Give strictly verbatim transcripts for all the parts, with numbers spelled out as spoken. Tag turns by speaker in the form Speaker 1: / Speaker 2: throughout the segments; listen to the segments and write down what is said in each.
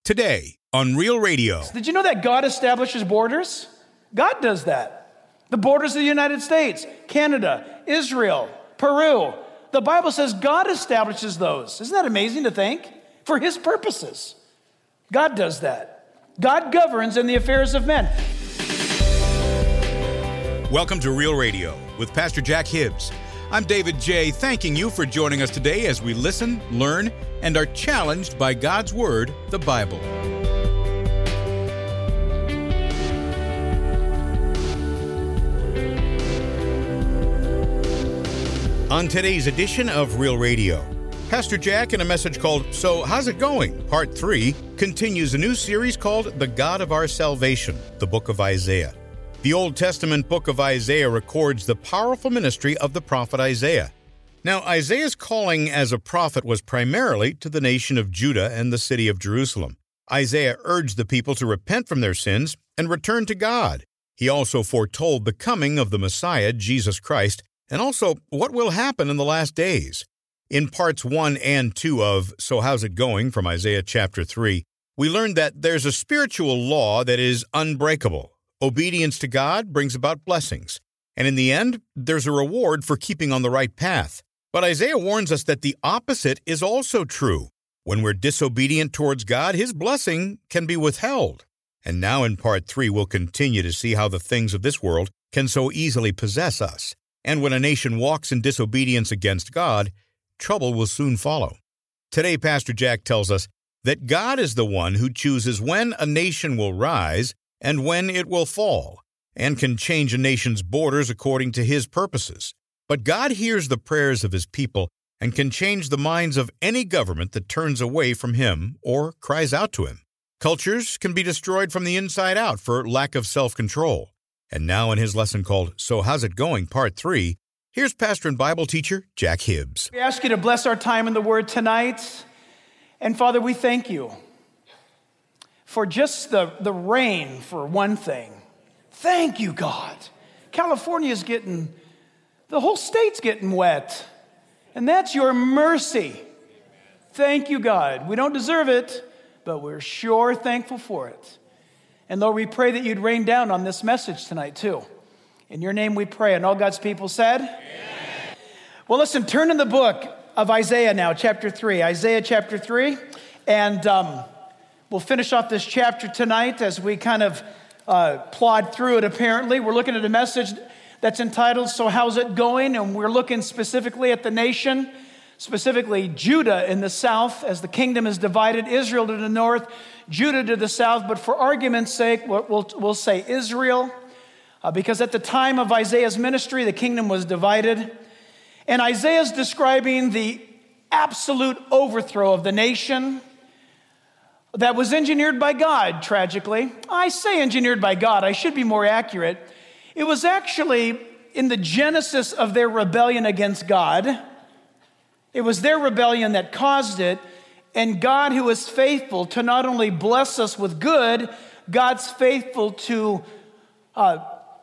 Speaker 1: Today on Real Radio.
Speaker 2: Did you know that God establishes borders? God does that. The borders of the United States, Canada, Israel, Peru. The Bible says God establishes those. Isn't that amazing to think? For his purposes. God does that. God governs in the affairs of men.
Speaker 1: Welcome to Real Radio with Pastor Jack Hibbs. I'm David J., thanking you for joining us today as we listen, learn, and are challenged by God's Word, the Bible. On today's edition of Real Radio, Pastor Jack, in a message called So How's It Going? Part three, continues a new series called The God of Our Salvation, the book of Isaiah. The Old Testament book of Isaiah records the powerful ministry of the prophet Isaiah. Now, Isaiah's calling as a prophet was primarily to the nation of Judah and the city of Jerusalem. Isaiah urged the people to repent from their sins and return to God. He also foretold the coming of the Messiah, Jesus Christ, and also what will happen in the last days. In parts one and two of So How's It Going? From Isaiah chapter three, we learned that there's a spiritual law that is unbreakable. Obedience to God brings about blessings, and in the end, there's a reward for keeping on the right path. But Isaiah warns us that the opposite is also true. When we're disobedient towards God, His blessing can be withheld. And now in part three, we'll continue to see how the things of this world can so easily possess us. And when a nation walks in disobedience against God, trouble will soon follow. Today, Pastor Jack tells us that God is the one who chooses when a nation will rise and when it will fall, and can change a nation's borders according to His purposes. But God hears the prayers of His people and can change the minds of any government that turns away from Him or cries out to Him. Cultures can be destroyed from the inside out for lack of self-control. And now in his lesson called So How's It Going? Part three, here's pastor and Bible teacher Jack Hibbs.
Speaker 2: We ask you to bless our time in the Word tonight. And Father, we thank you for just the, the rain, for one thing. Thank you, God. California's getting, the whole state's getting wet. And that's your mercy. Thank you, God. We don't deserve it, but we're sure thankful for it. And Lord, we pray that you'd rain down on this message tonight, too. In your name we pray. And all God's people said? Amen. Well, listen, turn in the book of Isaiah now, chapter three. Isaiah chapter three. And um, we'll finish off this chapter tonight as we kind of uh, plod through it, apparently. We're looking at a message that's entitled, So How's It Going? And we're looking specifically at the nation, specifically Judah in the south, as the kingdom is divided, Israel to the north, Judah to the south. But for argument's sake, we'll, we'll, we'll say Israel, uh, because at the time of Isaiah's ministry, the kingdom was divided. And Isaiah's describing the absolute overthrow of the nation that was engineered by God, tragically. I say engineered by God, I should be more accurate. It was actually in the genesis of their rebellion against God. It was their rebellion that caused it. And God, who is faithful to not only bless us with good, God's faithful to uh,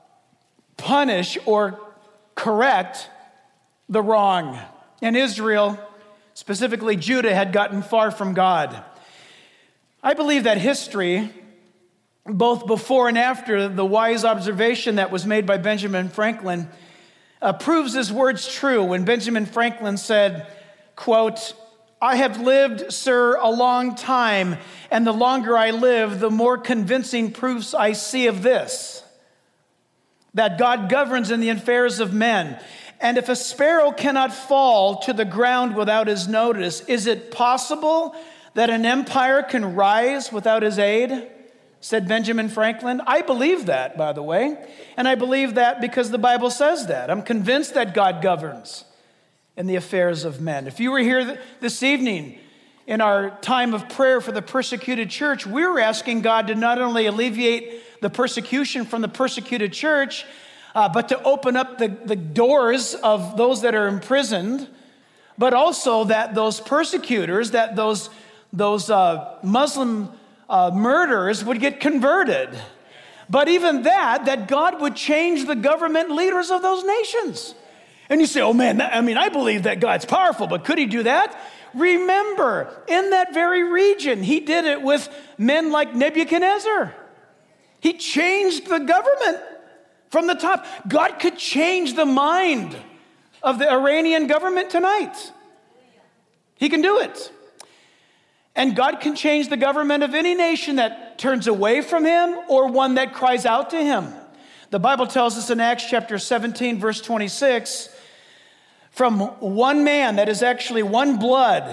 Speaker 2: punish or correct the wrong. And Israel, specifically Judah, had gotten far from God. I believe that history, both before and after the wise observation that was made by Benjamin Franklin, uh, proves his words true when Benjamin Franklin said, quote, I have lived, sir, a long time, and the longer I live, the more convincing proofs I see of this, that God governs in the affairs of men. And if a sparrow cannot fall to the ground without his notice, is it possible that an empire can rise without his aid? Said Benjamin Franklin. I believe that, by the way, and I believe that because the Bible says that. I'm convinced that God governs in the affairs of men. If you were here this evening in our time of prayer for the persecuted church, we were asking God to not only alleviate the persecution from the persecuted church, uh, but to open up the, the doors of those that are imprisoned, but also that those persecutors, that those, those uh, Muslim uh, murderers would get converted. But even that, that God would change the government leaders of those nations. And you say, oh man, that, I mean, I believe that God's powerful, but could he do that? Remember, in that very region, he did it with men like Nebuchadnezzar. He changed the government from the top. God could change the mind of the Iranian government tonight. He can do it. And God can change the government of any nation that turns away from him or one that cries out to him. The Bible tells us in Acts chapter seventeen, verse twenty-six, from one man, that is actually one blood,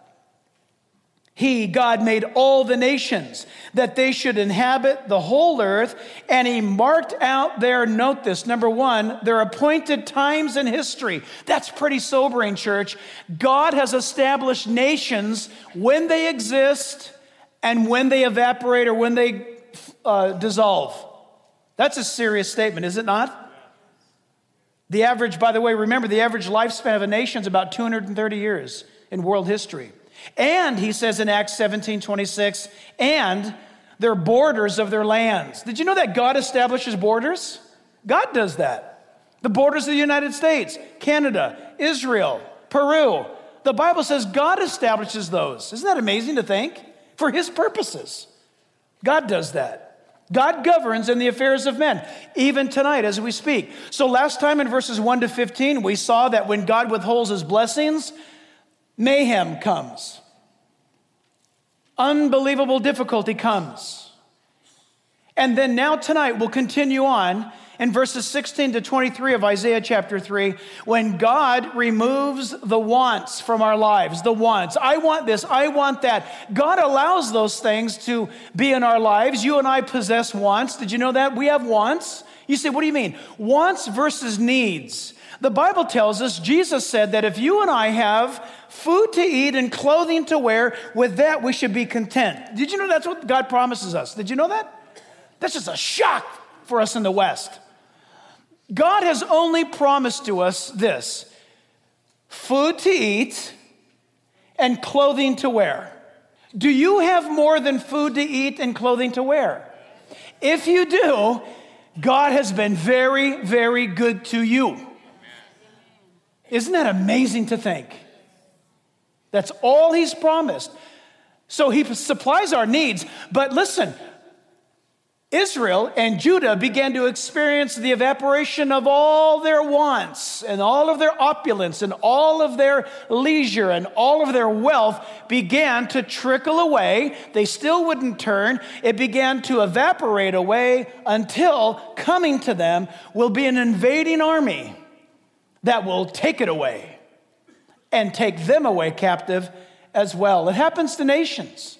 Speaker 2: he, God, made all the nations that they should inhabit the whole earth, and he marked out their, note this, number one, their appointed times in history. That's pretty sobering, church. God has established nations when they exist and when they evaporate or when they uh, dissolve. That's a serious statement, is it not? The average, by the way, remember, the average lifespan of a nation is about two hundred thirty years in world history. And he says in Acts seventeen twenty-six, and their borders of their lands. Did you know that God establishes borders? God does that. The borders of the United States, Canada, Israel, Peru. The Bible says God establishes those. Isn't that amazing to think? For his purposes. God does that. God governs in the affairs of men, even tonight as we speak. So last time in verses one to fifteen, we saw that when God withholds his blessings, mayhem comes. Unbelievable difficulty comes. And then now tonight we'll continue on in verses sixteen to twenty-three of Isaiah chapter three, when God removes the wants from our lives, the wants. I want this, I want that. God allows those things to be in our lives. You and I possess wants. Did you know that? We have wants. You say, what do you mean? Wants versus needs. The Bible tells us, Jesus said that if you and I have food to eat and clothing to wear, with that we should be content. Did you know that's what God promises us? Did you know that? That's just a shock for us in the West. God has only promised to us this: food to eat and clothing to wear. Do you have more than food to eat and clothing to wear? If you do, God has been very, very good to you. Isn't that amazing to think? That's all he's promised. So he supplies our needs. But listen, Israel and Judah began to experience the evaporation of all their wants and all of their opulence and all of their leisure and all of their wealth began to trickle away. They still wouldn't turn. It began to evaporate away until coming to them will be an invading army that will take it away and take them away captive as well. It happens to nations.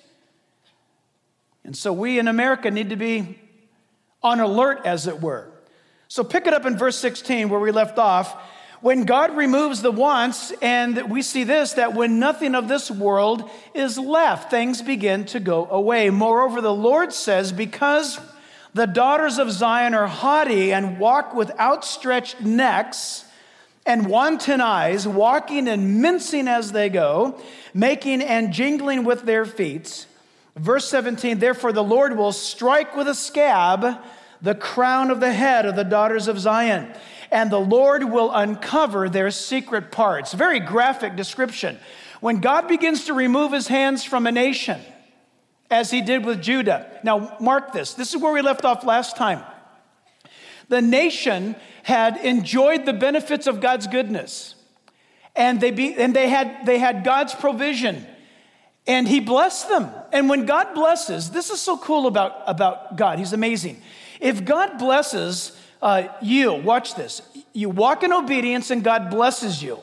Speaker 2: And so we in America need to be on alert, as it were. So pick it up in verse sixteen where we left off. When God removes the wants, and we see this, that when nothing of this world is left, things begin to go away. Moreover, the Lord says, because the daughters of Zion are haughty and walk with outstretched necks and wanton eyes, walking and mincing as they go, making and jingling with their feet. Verse seventeen, therefore the Lord will strike with a scab the crown of the head of the daughters of Zion, and the Lord will uncover their secret parts. Very graphic description. When God begins to remove his hands from a nation, as he did with Judah. Now mark this. This is where we left off last time. The nation had enjoyed the benefits of God's goodness, and they be, and they had they had God's provision. And he blessed them. And when God blesses, this is so cool about, about God. He's amazing. If God blesses uh, you, watch this. You walk in obedience and God blesses you.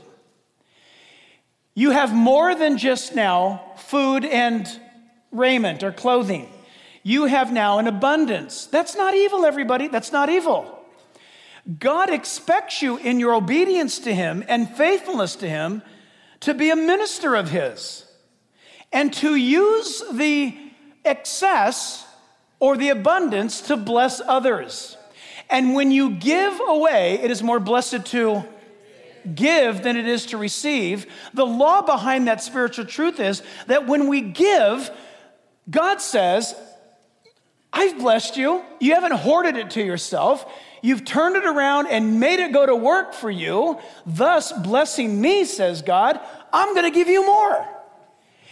Speaker 2: You have more than just now food and raiment or clothing. You have now an abundance. That's not evil, everybody. That's not evil. God expects you in your obedience to him and faithfulness to him to be a minister of his. And to use the excess or the abundance to bless others. And when you give away, it is more blessed to give than it is to receive. The law behind that spiritual truth is that when we give, God says, I've blessed you. You haven't hoarded it to yourself. You've turned it around and made it go to work for you. Thus, blessing me, says God, I'm going to give you more.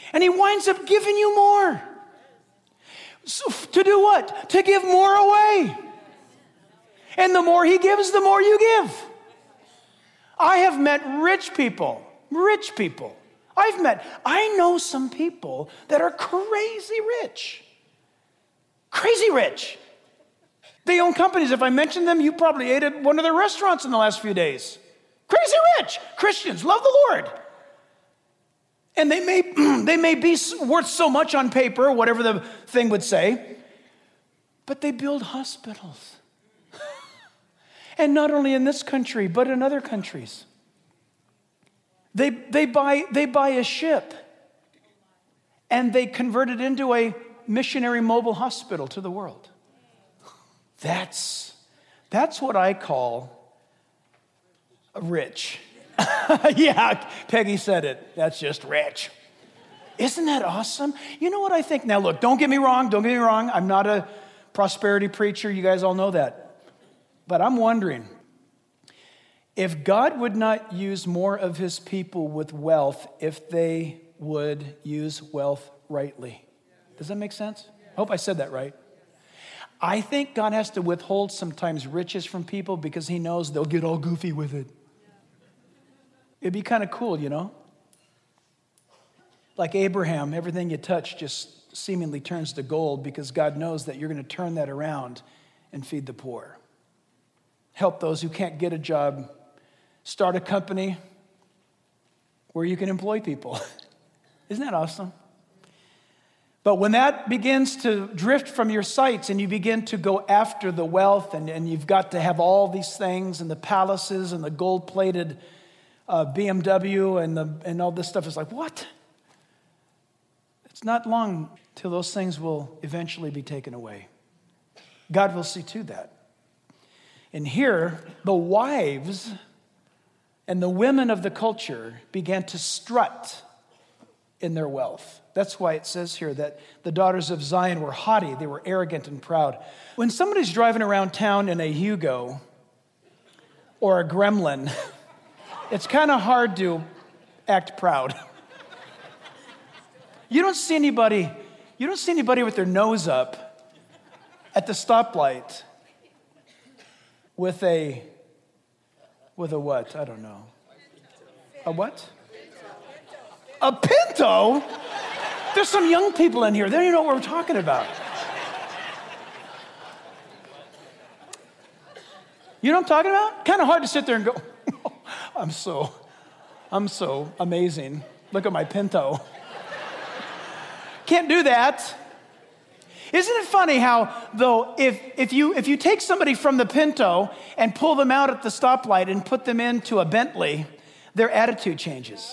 Speaker 2: And he winds up giving you more. So to do what? To give more away. And the more he gives, the more you give. I have met rich people, rich people. I've met, I know some people that are crazy rich. Crazy rich. They own companies. If I mention them, you probably ate at one of their restaurants in the last few days. Crazy rich. Christians, love the Lord. And they may, they may be worth so much on paper, whatever the thing would say, but they build hospitals. And not only in this country, but in other countries. They, they, buy, they buy a ship, and they convert it into a missionary mobile hospital to the world. That's, that's what I call rich. Yeah, Peggy said it. That's just rich. Isn't that awesome? You know what I think? Now look, don't get me wrong. Don't get me wrong. I'm not a prosperity preacher. You guys all know that. But I'm wondering, if God would not use more of his people with wealth if they would use wealth rightly. Does that make sense? I hope I said that right. I think God has to withhold sometimes riches from people because he knows they'll get all goofy with it. It'd be kind of cool, you know? Like Abraham, everything you touch just seemingly turns to gold because God knows that you're going to turn that around and feed the poor. Help those who can't get a job. Start a company where you can employ people. Isn't that awesome? But when that begins to drift from your sights and you begin to go after the wealth and, and you've got to have all these things and the palaces and the gold-plated uh, B M W and, the, and all this stuff, it's like, what? It's not long till those things will eventually be taken away. God will see to that. And here, the wives and the women of the culture began to strut in their wealth. That's why it says here that the daughters of Zion were haughty, they were arrogant and proud. When somebody's driving around town in a Hugo or a Gremlin, it's kind of hard to act proud. You don't see anybody, you don't see anybody with their nose up at the stoplight with a, with a what? I don't know. A what? A Pinto? There's some young people in here. They don't even know what we're talking about. You know what I'm talking about? Kind of hard to sit there and go, I'm so, I'm so amazing. Look at my Pinto. Can't do that. Isn't it funny how, though, if, if, you, if you take somebody from the Pinto and pull them out at the stoplight and put them into a Bentley, their attitude changes.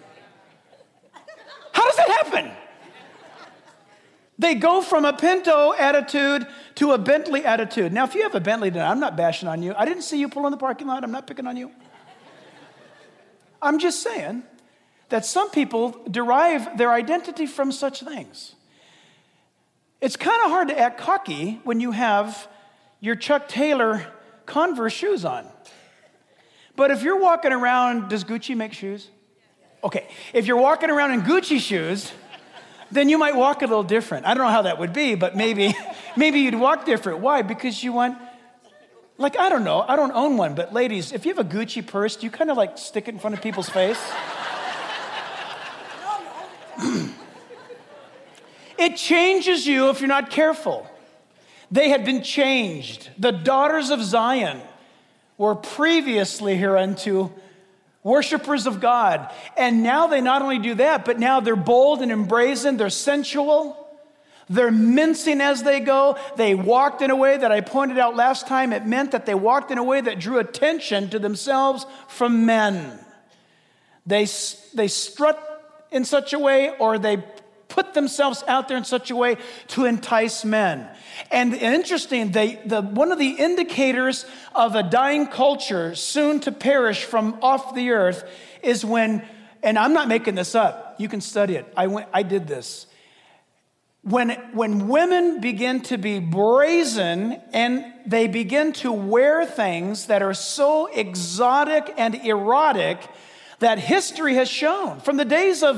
Speaker 2: How does that happen? They go from a Pinto attitude to a Bentley attitude. Now, if you have a Bentley tonight, I'm not bashing on you. I didn't see you pull in the parking lot. I'm not picking on you. I'm just saying that some people derive their identity from such things. It's kind of hard to act cocky when you have your Chuck Taylor Converse shoes on. But if you're walking around, does Gucci make shoes? Okay, if you're walking around in Gucci shoes, then you might walk a little different. I don't know how that would be, but maybe, maybe you'd walk different. Why? Because you want, like, I don't know, I don't own one, but ladies, if you have a Gucci purse, do you kind of like stick it in front of people's face? It changes you if you're not careful. They had been changed. The daughters of Zion were previously hereunto worshipers of God. And now they not only do that, but now they're bold and embrazen. They're sensual. They're mincing as they go. They walked in a way that I pointed out last time. It meant that they walked in a way that drew attention to themselves from men. They, they strut in such a way, or they put themselves out there in such a way to entice men. And interesting, they, the, one of the indicators of a dying culture soon to perish from off the earth is when, and I'm not making this up, you can study it. I went, I did this. When, when women begin to be brazen and they begin to wear things that are so exotic and erotic that history has shown. From the days of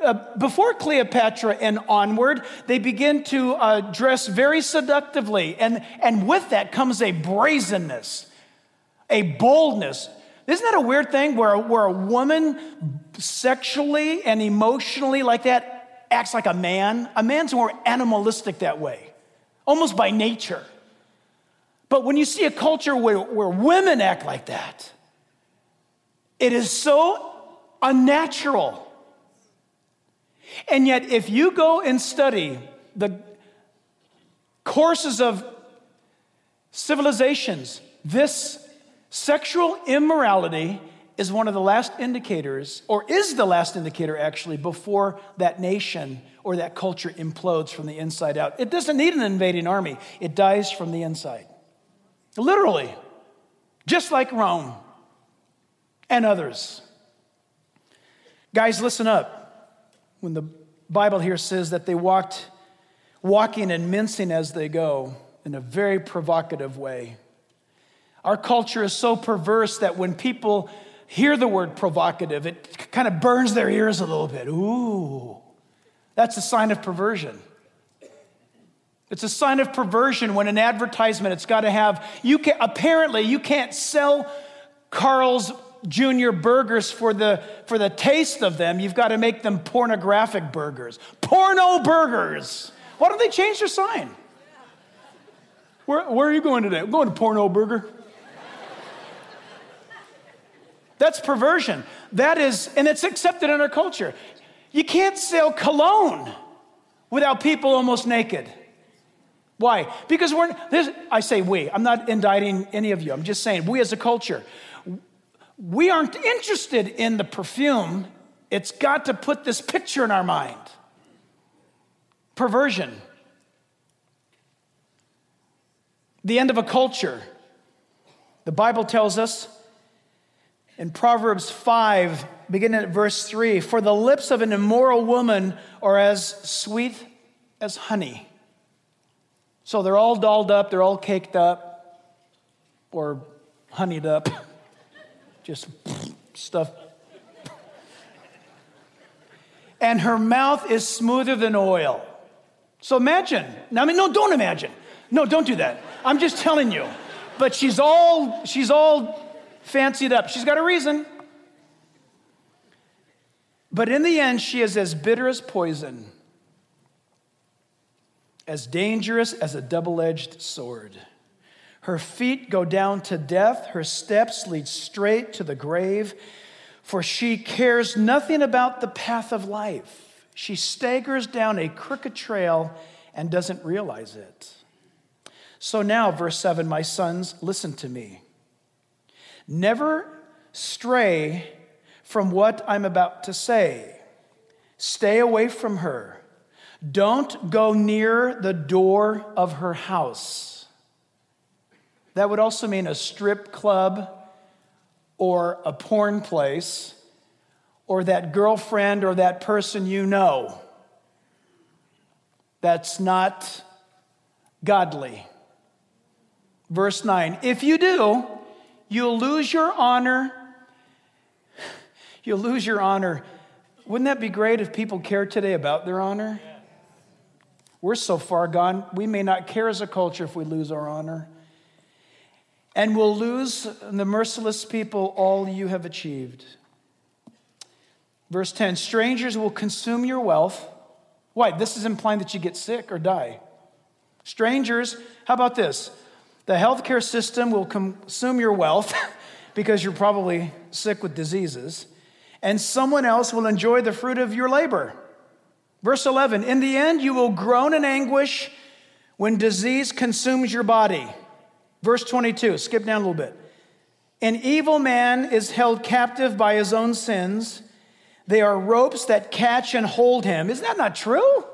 Speaker 2: uh, before Cleopatra and onward, they begin to uh, dress very seductively. And, and with that comes a brazenness, a boldness. Isn't that a weird thing where, where a woman sexually and emotionally like that acts like a man? A man's more animalistic that way, almost by nature. But when you see a culture where, where women act like that, it is so unnatural. And yet, if you go and study the courses of civilizations, this sexual immorality is one of the last indicators, or is the last indicator actually, before that nation or that culture implodes from the inside out. It doesn't need an invading army. It dies from the inside. Literally. Just like Rome and others. Guys, listen up. When the Bible here says that they walked, walking and mincing as they go in a very provocative way. Our culture is so perverse that when people hear the word provocative, it kind of burns their ears a little bit. Ooh, that's a sign of perversion. It's a sign of perversion when an advertisement, it's got to have, you can apparently you can't sell Carl's Junior burgers for the, for the taste of them. You've got to make them pornographic burgers. Porno burgers. Why don't they change their sign? Where, where are you going today? I'm going to Porno Burger. That's perversion. That is, and it's accepted in our culture. You can't sell cologne without people almost naked. Why? Because we're, this, I say we, I'm not indicting any of you. I'm just saying we as a culture, we aren't interested in the perfume. It's got to put this picture in our mind. Perversion. The end of a culture. The Bible tells us in Proverbs five, beginning at verse three, for the lips of an immoral woman are as sweet as honey. So they're all dolled up, they're all caked up, or honeyed up, just stuff. And her mouth is smoother than oil. So imagine, I mean, no, don't imagine. No, don't do that. I'm just telling you. But she's all, she's all fancied up. She's got a reason. But in the end, she is as bitter as poison, as dangerous as a double-edged sword. Her feet go down to death. Her steps lead straight to the grave. For she cares nothing about the path of life. She staggers down a crooked trail and doesn't realize it. So now, verse seven, my sons, listen to me. Never stray from what I'm about to say. Stay away from her. Don't go near the door of her house. That would also mean a strip club or a porn place or that girlfriend or that person you know. That's not godly. Verse nine, if you do, you'll lose your honor. You'll lose your honor. Wouldn't that be great if people cared today about their honor? We're so far gone, we may not care as a culture if we lose our honor. And we'll lose the merciless people all you have achieved. Verse ten, strangers will consume your wealth. Why? This is implying that you get sick or die. Strangers, how about this? The healthcare system will consume your wealth because you're probably sick with diseases, and someone else will enjoy the fruit of your labor. Verse eleven, in the end, you will groan in anguish when disease consumes your body. Verse twenty-two, skip down a little bit. An evil man is held captive by his own sins. They are ropes that catch and hold him. Is that not true?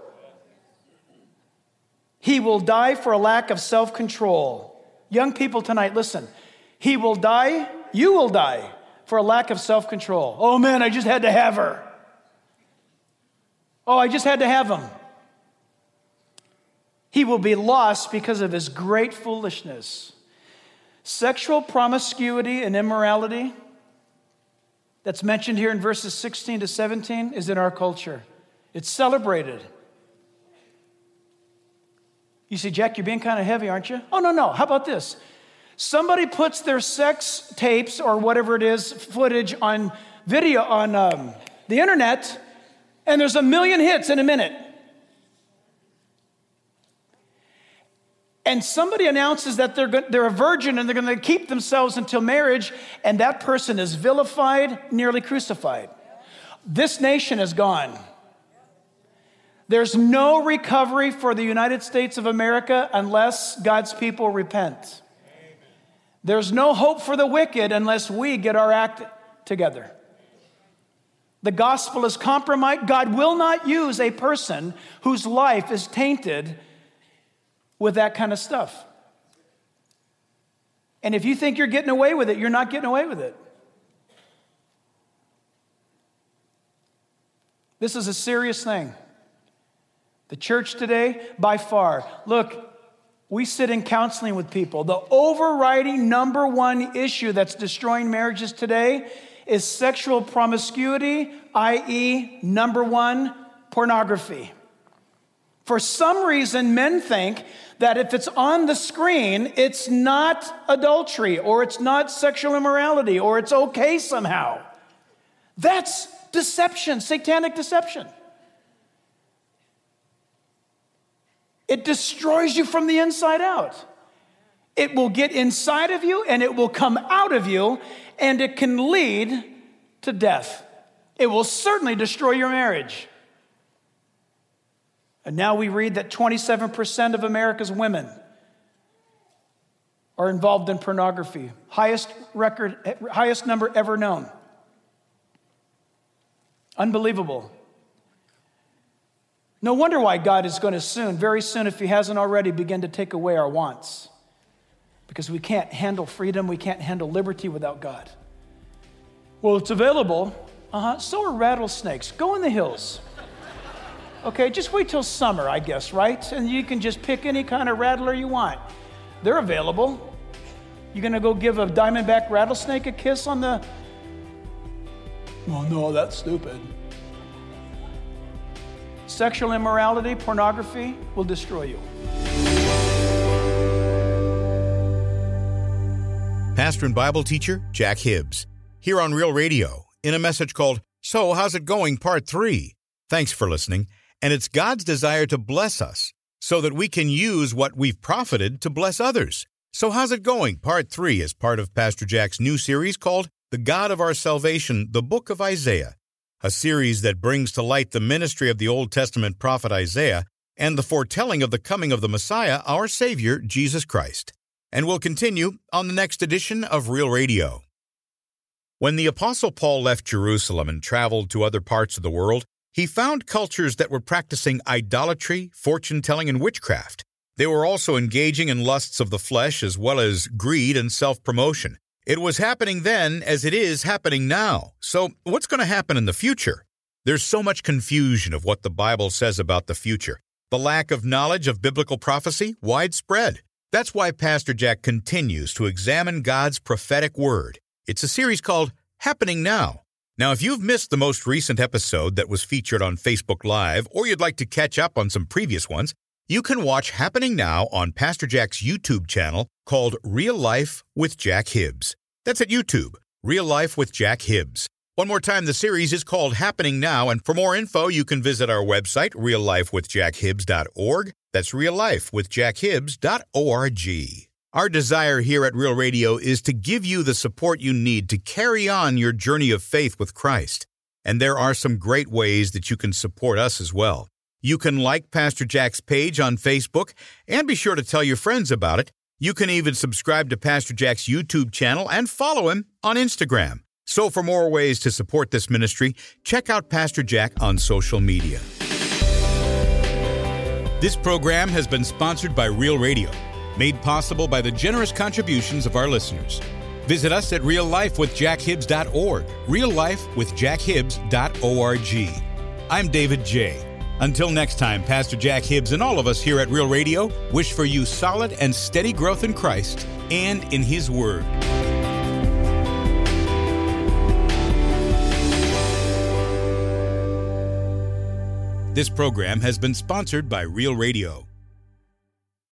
Speaker 2: He will die for a lack of self-control. Young people tonight, listen. He will die, you will die for a lack of self-control. Oh man, I just had to have her. Oh, I just had to have him. He will be lost because of his great foolishness. Sexual promiscuity and immorality that's mentioned here in verses sixteen to seventeen is in our culture. It's celebrated. You say, Jack, you're being kind of heavy, aren't you? Oh, no, no. How about this? Somebody puts their sex tapes or whatever it is, footage on video on um, the internet, and there's a million hits in a minute. And somebody announces that they're, go- they're a virgin and they're going to keep themselves until marriage, and that person is vilified, nearly crucified. This nation is gone. There's no recovery for the United States of America unless God's people repent. There's no hope for the wicked unless we get our act together. The gospel is compromised. God will not use a person whose life is tainted with that kind of stuff. And if you think you're getting away with it, you're not getting away with it. This is a serious thing. The church today, by far, look, we sit in counseling with people. The overriding number one issue that's destroying marriages today is sexual promiscuity, that is, number one, pornography. For some reason, men think that if it's on the screen, it's not adultery, or it's not sexual immorality, or it's okay somehow. That's deception, satanic deception. It destroys you from the inside out. It will get inside of you and it will come out of you, and it can lead to death. It will certainly destroy your marriage. And now we read that twenty-seven percent of America's women are involved in pornography. Highest record, highest number ever known. Unbelievable. No wonder why God is going to soon, very soon, if he hasn't already, begin to take away our wants. Because we can't handle freedom, we can't handle liberty without God. Well, it's available. Uh-huh. So are rattlesnakes. Go in the hills. Okay, just wait till summer, I guess, right? And you can just pick any kind of rattler you want. They're available. You're going to go give a diamondback rattlesnake a kiss on the... Oh, no, that's stupid. Sexual immorality, pornography will destroy you.
Speaker 1: Pastor and Bible teacher Jack Hibbs, here on Real Radio, in a message called So How's It Going, Part three. Thanks for listening, and it's God's desire to bless us so that we can use what we've profited to bless others. So how's it going? Part three is part of Pastor Jack's new series called The God of Our Salvation, the Book of Isaiah, a series that brings to light the ministry of the Old Testament prophet Isaiah and the foretelling of the coming of the Messiah, our Savior, Jesus Christ. And we'll continue on the next edition of Real Radio. When the Apostle Paul left Jerusalem and traveled to other parts of the world, he found cultures that were practicing idolatry, fortune-telling, and witchcraft. They were also engaging in lusts of the flesh as well as greed and self-promotion. It was happening then as it is happening now. So what's going to happen in the future? There's so much confusion of what the Bible says about the future. The lack of knowledge of biblical prophecy, widespread. That's why Pastor Jack continues to examine God's prophetic word. It's a series called Happening Now. Now, if you've missed the most recent episode that was featured on Facebook Live, or you'd like to catch up on some previous ones, you can watch Happening Now on Pastor Jack's YouTube channel called Real Life with Jack Hibbs. That's at YouTube, Real Life with Jack Hibbs. One more time, the series is called Happening Now, and for more info, you can visit our website, real life with jack hibbs dot org. That's real life with jack hibbs dot org. Our desire here at Real Radio is to give you the support you need to carry on your journey of faith with Christ. And there are some great ways that you can support us as well. You can like Pastor Jack's page on Facebook, and be sure to tell your friends about it. You can even subscribe to Pastor Jack's YouTube channel and follow him on Instagram. So for more ways to support this ministry, check out Pastor Jack on social media. This program has been sponsored by Real Radio, made possible by the generous contributions of our listeners. Visit us at real life with jack hibbs dot org, real life with jack hibbs dot org. I'm David J. Until next time, Pastor Jack Hibbs and all of us here at Real Radio wish for you solid and steady growth in Christ and in His Word. This program has been sponsored by Real Radio.